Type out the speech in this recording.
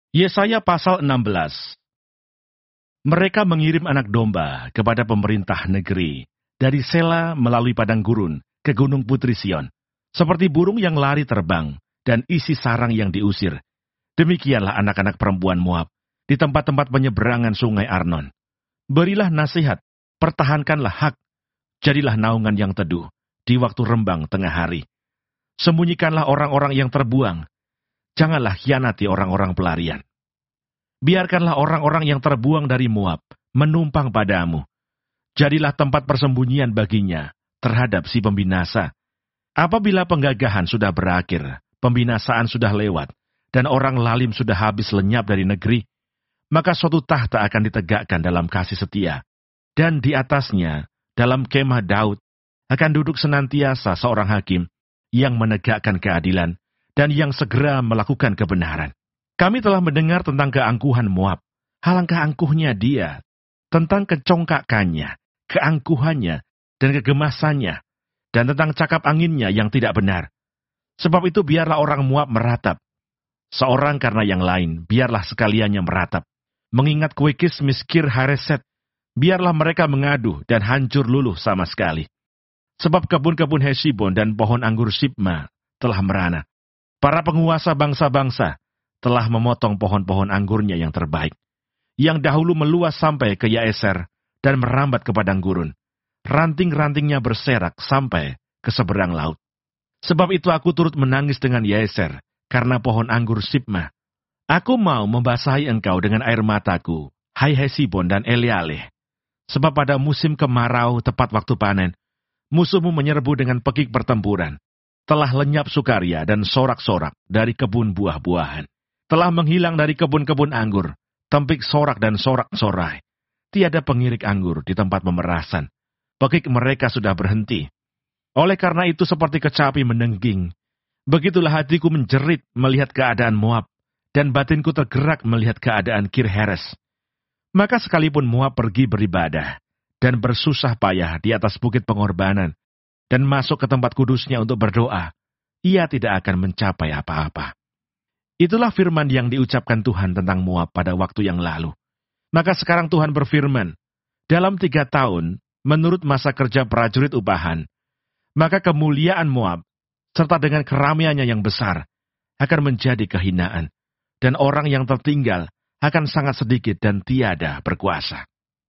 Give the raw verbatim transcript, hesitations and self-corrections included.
Yesaya pasal enam belas. Mereka mengirim anak domba kepada pemerintah negeri, dari Sela melalui padang gurun ke gunung putri Sion, seperti burung yang lari terbang dan isi sarang yang diusir. Demikianlah anak-anak perempuan Moab di tempat-tempat penyeberangan sungai Arnon. Berilah nasihat, pertahankanlah hak, jadilah naungan yang teduh di waktu rembang tengah hari. Sembunyikanlah orang-orang yang terbuang, janganlah hianati orang-orang pelarian. Biarkanlah orang-orang yang terbuang dari Moab menumpang padamu. Jadilah tempat persembunyian baginya terhadap si pembinasa. Apabila penggagahan sudah berakhir, pembinasaan sudah lewat, dan orang lalim sudah habis lenyap dari negeri, maka suatu tahta akan ditegakkan dalam kasih setia. Dan di atasnya, dalam kemah Daud, akan duduk senantiasa seorang hakim yang menegakkan keadilan dan yang segera melakukan kebenaran. Kami telah mendengar tentang keangkuhan Moab, alangkah angkuhnya dia, tentang kecongkakannya, keangkuhannya, dan kegemasannya, dan tentang cakap anginnya yang tidak benar. Sebab itu biarlah orang Moab meratap, seorang karena yang lain, biarlah sekaliannya meratap. Mengingat kue kismis Kir Hareset, biarlah mereka mengadu dan hancur luluh sama sekali. Sebab kebun-kebun Hesibon dan pohon anggur Sibma telah merana. Para penguasa bangsa-bangsa telah memotong pohon-pohon anggurnya yang terbaik, yang dahulu meluas sampai ke Yaeser dan merambat ke padang gurun. Ranting-rantingnya berserak sampai ke seberang laut. Sebab itu aku turut menangis dengan Yaeser, karena pohon anggur Sibma. Aku mau membasahi engkau dengan air mataku, hai Hesibon dan Elealeh. Sebab pada musim kemarau tepat waktu panen, musuhmu menyerbu dengan pekik pertempuran. Telah lenyap sukaria dan sorak-sorak dari kebun buah-buahan. Telah menghilang dari kebun-kebun anggur, tempik sorak dan sorak-sorai. Tiada pengirik anggur di tempat pemerasan. Pekik mereka sudah berhenti. Oleh karena itu seperti kecapi menengging. Begitulah hatiku menjerit melihat keadaan Moab, dan batinku tergerak melihat keadaan Kir Heres. Maka sekalipun Moab pergi beribadah, dan bersusah payah di atas bukit pengorbanan, dan masuk ke tempat kudusnya untuk berdoa, ia tidak akan mencapai apa-apa. Itulah firman yang diucapkan Tuhan tentang Moab pada waktu yang lalu. Maka sekarang Tuhan berfirman, dalam tiga tahun, menurut masa kerja prajurit upahan, maka kemuliaan Moab, serta dengan keramaiannya yang besar, akan menjadi kehinaan, dan orang yang tertinggal akan sangat sedikit dan tiada berkuasa.